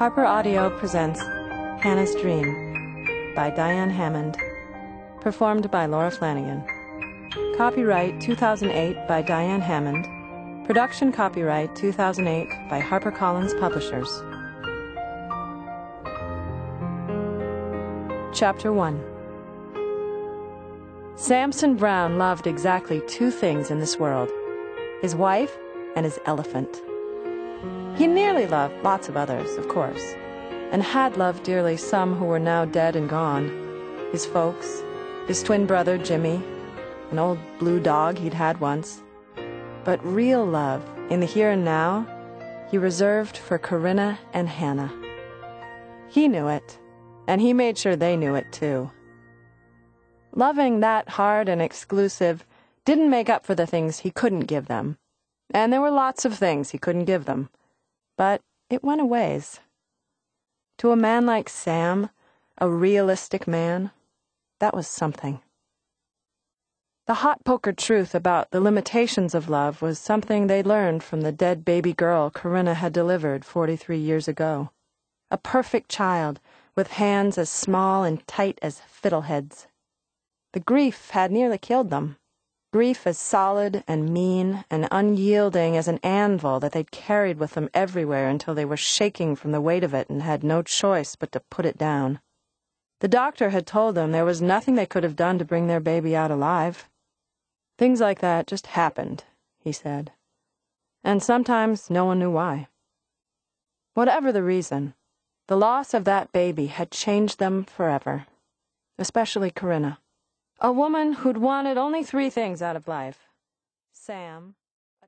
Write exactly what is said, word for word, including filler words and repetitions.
Harper Audio presents Hannah's Dream by Diane Hammond, performed by Laura Flanagan. Copyright two thousand eight by Diane Hammond. Production copyright two thousand eight by HarperCollins Publishers. Chapter one. Samson Brown loved exactly two things in this world: his wife and his elephant. He nearly loved lots of others, of course, and had loved dearly some who were now dead and gone. His folks, his twin brother Jimmy, an old blue dog he'd had once. But real love, in the here and now, he reserved for Corinna and Hannah. He knew it, and he made sure they knew it too. Loving that hard and exclusive didn't make up for the things he couldn't give them, and there were lots of things he couldn't give them. But it went a ways. To a man like Sam, a realistic man, that was something. The hot poker truth about the limitations of love was something they learned from the dead baby girl Corinna had delivered forty-three years ago. A perfect child with hands as small and tight as fiddleheads. The grief had nearly killed them. Grief as solid and mean and unyielding as an anvil that they'd carried with them everywhere until they were shaking from the weight of it and had no choice but to put it down. The doctor had told them there was nothing they could have done to bring their baby out alive. Things like that just happened, he said. And sometimes no one knew why. Whatever the reason, the loss of that baby had changed them forever, especially Corinna. A woman who'd wanted only three things out of life: Sam,